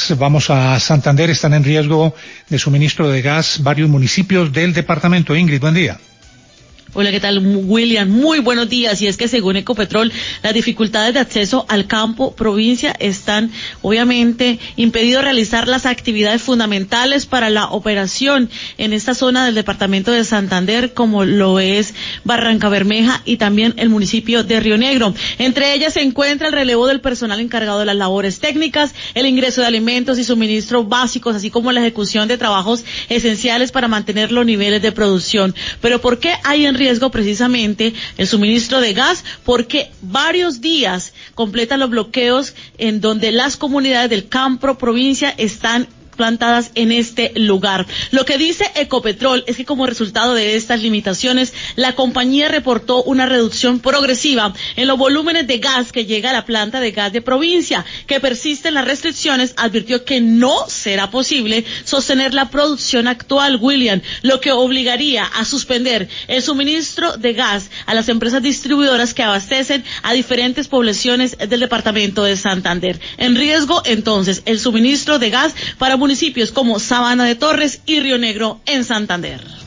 gas. Vamos a Santander. Están en riesgo de suministro de gas varios municipios del departamento. Ingrid, buen día. Hola, ¿qué tal, William? Muy buenos días. Y es que según Ecopetrol, las dificultades de acceso al campo, provincia, están obviamente impedido realizar las actividades fundamentales para la operación en esta zona del departamento de Santander, como lo es Barrancabermeja y también el municipio de Río Negro. Entre ellas se encuentra el relevo del personal encargado de las labores técnicas, el ingreso de alimentos y suministros básicos, así como la ejecución de trabajos esenciales para mantener los niveles de producción. Pero ¿por qué hay en riesgo precisamente el suministro de gas? Porque varios días completan los bloqueos en donde las comunidades del campo provincia están plantadas en este lugar. Lo que dice Ecopetrol es que como resultado de estas limitaciones, la compañía reportó una reducción progresiva en los volúmenes de gas que llega a la planta de gas de provincia, que persisten las restricciones. Advirtió que no será posible sostener la producción actual, William, lo que obligaría a suspender el suministro de gas a las empresas distribuidoras que abastecen a diferentes poblaciones del departamento de Santander. En riesgo, entonces, el suministro de gas para municipios como Sabana de Torres y Río Negro en Santander.